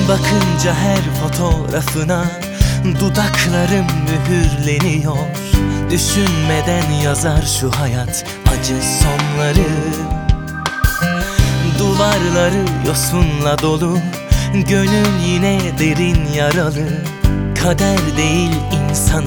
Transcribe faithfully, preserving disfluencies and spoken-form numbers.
Bakınca her fotoğrafına dudaklarım mühürleniyor. Düşünmeden yazar şu hayat acı sonları. Duvarları yosunla dolu, gönül yine derin yaralı. Kader değil insan